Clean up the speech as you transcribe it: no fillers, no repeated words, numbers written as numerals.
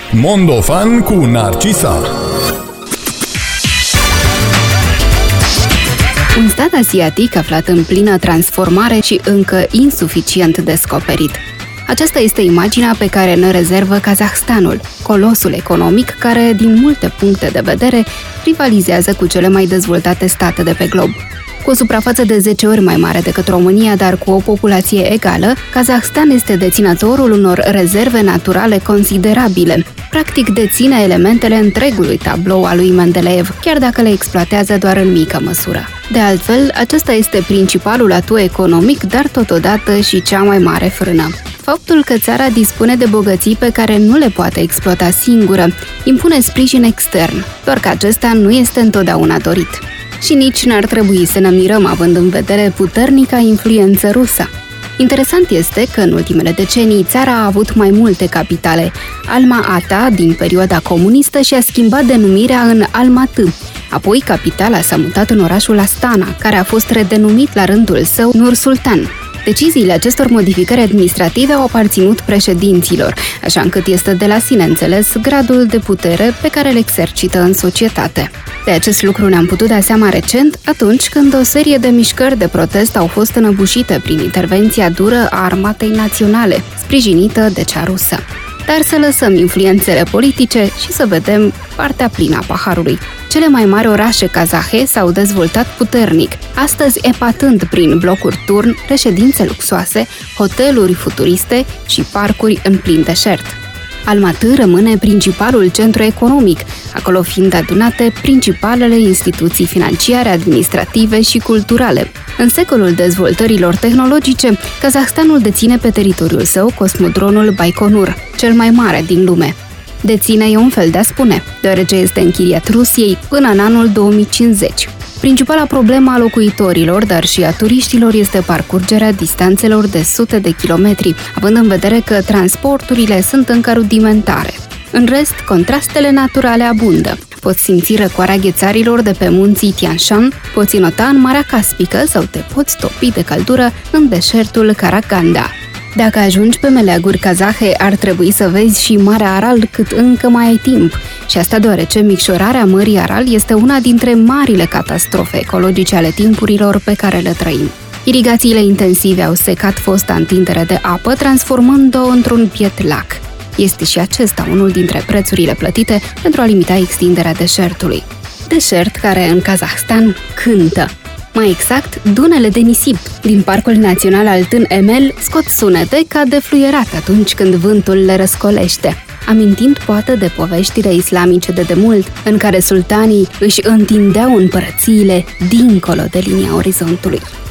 Mondofan cu Narcisa. Un stat asiatic aflat în plină transformare și încă insuficient descoperit. Aceasta este imaginea pe care ne rezervă Kazahstanul, colosul economic care, din multe puncte de vedere, rivalizează cu cele mai dezvoltate state de pe glob. Cu o suprafață de 10 ori mai mare decât România, dar cu o populație egală, Kazahstan este deținătorul unor rezerve naturale considerabile. Practic deține elementele întregului tablou al lui Mendeleev, chiar dacă le exploatează doar în mică măsură. De altfel, acesta este principalul atu economic, dar totodată și cea mai mare frână. Faptul că țara dispune de bogății pe care nu le poate exploata singură impune sprijin extern, doar că acesta nu este întotdeauna dorit. Și nici n-ar trebui să ne mirăm având în vedere puternica influență rusă. Interesant este că în ultimele decenii țara a avut mai multe capitale. Alma-Ata, din perioada comunistă, și-a schimbat denumirea în Almatı. Apoi capitala s-a mutat în orașul Astana, care a fost redenumit la rândul său Nur-Sultan. Deciziile acestor modificări administrative au aparținut președinților, așa încât este de la sine înțeles gradul de putere pe care îl exercită în societate. De acest lucru ne-am putut da seama recent, atunci când o serie de mișcări de protest au fost înăbușite prin intervenția dură a Armatei Naționale, sprijinită de cea rusă. Dar să lăsăm influențele politice și să vedem partea plină a paharului. Cele mai mari orașe kazahe s-au dezvoltat puternic, astăzi epatând prin blocuri turn, reședințe luxoase, hoteluri futuriste și parcuri în plin deșert. Almatı rămâne principalul centru economic, acolo fiind adunate principalele instituții financiare, administrative și culturale. În secolul dezvoltărilor tehnologice, Kazahstanul deține pe teritoriul său cosmodronul Baikonur, cel mai mare din lume. Deține e un fel de a spune, deoarece este închiriat Rusiei până în anul 2050. Principala problemă a locuitorilor, dar și a turiștilor, este parcurgerea distanțelor de sute de kilometri, având în vedere că transporturile sunt încă rudimentare. În rest, contrastele naturale abundă. Poți simți răcoarea ghețarilor de pe munții Tian Shan, poți nota în Marea Caspică sau te poți topi de căldură în deșertul Karaganda. Dacă ajungi pe meleaguri kazahe, ar trebui să vezi și Marea Aral cât încă mai ai timp. Și asta deoarece micșorarea Mării Aral este una dintre marile catastrofe ecologice ale timpurilor pe care le trăim. Irigațiile intensive au secat fosta întindere de apă, transformând-o într-un biet lac. Este și acesta unul dintre prețurile plătite pentru a limita extinderea deșertului. Deșert care în Kazahstan cântă. Mai exact, dunele de nisip din Parcul Național al Tân Emel scot sunete ca de fluierat atunci când vântul le răscolește, amintind poate de poveștile islamice de demult, în care sultanii își întindeau împărățiile dincolo de linia orizontului.